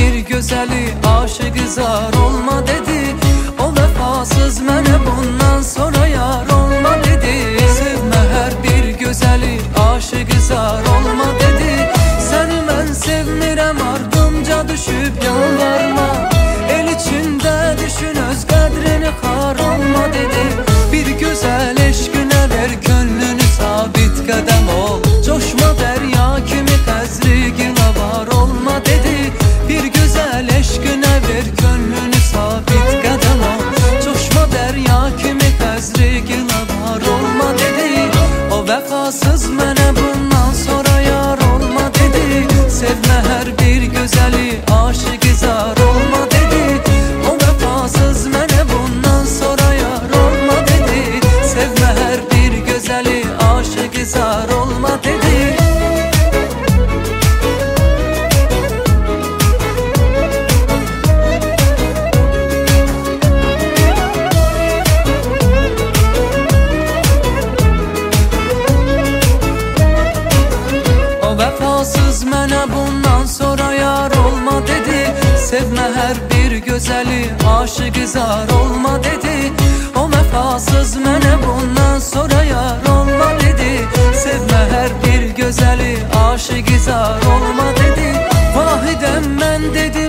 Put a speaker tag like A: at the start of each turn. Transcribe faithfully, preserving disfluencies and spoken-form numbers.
A: bir gözəli aşıqı zar olma dedi. O vəfasız mənə bundan sonra yar olma dedi. Sevmə hər bir gözəli aşıqı zar olma dedi. Səni mən sevmirəm, ardımca düşüb yalvarma. El içində düşün, öz qədrini xar olma dedi. Bir gözəl eşqinə ver könlünü, sabit qədəm ol. Coşma dərya kimi xəzri gila var olma dedi. Bir gözəl eşqinə ver könlünü, sabit qədəm ol. Coşma dərya kimi xəzri gila var olma dedi. O vəfasız mənə bundan sonra yar olma dedi. Sevmə hər bir gözəli aşıqı zar olma dedi. O vəfasız mənə bundan sonra yar olma dedi. Sevmə hər bir gözəli aşıqı zar olma dedi. Vəfasız mənə bundan sonra yar olma dedi. Sevmə hər bir gözəli aşıqı zar olma dedi. O vəfasız mənə bundan sonra yar olma dedi. Sevmə hər bir gözəli aşıqı zar olma dedi. Vahidəm mən dedi,